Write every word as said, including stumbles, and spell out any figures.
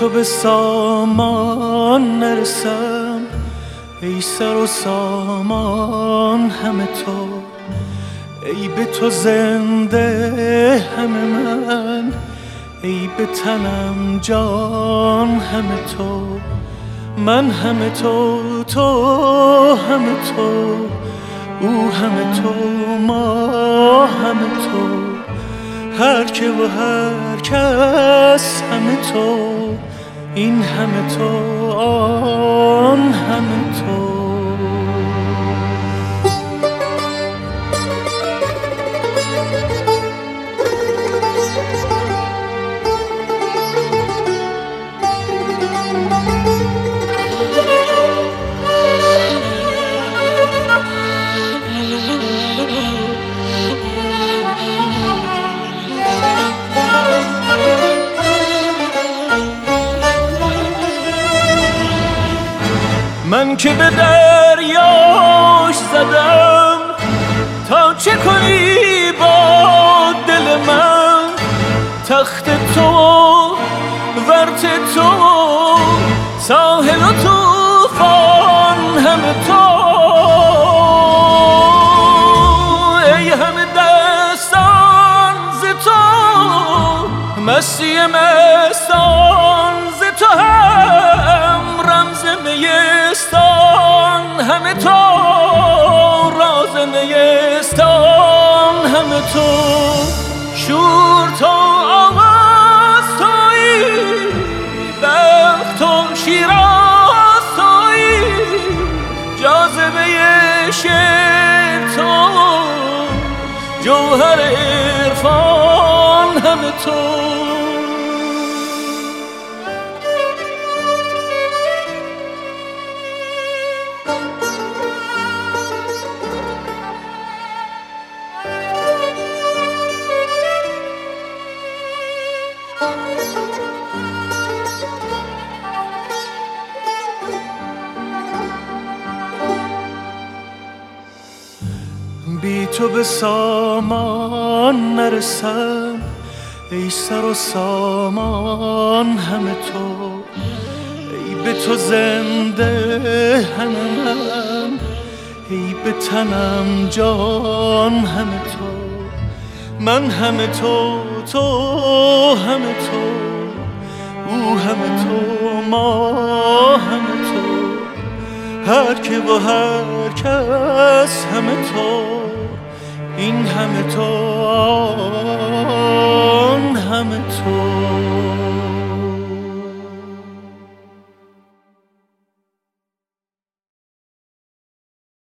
تو به سامان نرسم، ای سر و سامان همه تو، ای به تو زنده همه من، ای به تنم جان همه تو. من همه تو، تو همه تو، او همه تو، ما همه تو، هر که و هر کس همه تو، این همه تو، آن همه تو. من که به دریاش زدم تا چه کنی با دل من، تخت تو ورت تو ساحل و طوفان همه تو، ای همه دستان ز تو، مستی مستان ز تو، هم رمز میستان همه تو، راز نیستان همه تو، شور تو آواز تویی، بخت تو شیراز تویی، جاذبه شعر تو، جوهر عرفان همه تو. بی تو به سامان نرسم، ای سر و سامان همه تو، ای به تو زنده همه من، ای به تنم جان همه تو. من همه تو، تو همه تو، او همه تو، ما همه تو، هر که و هر کس همه تو، این همه تو.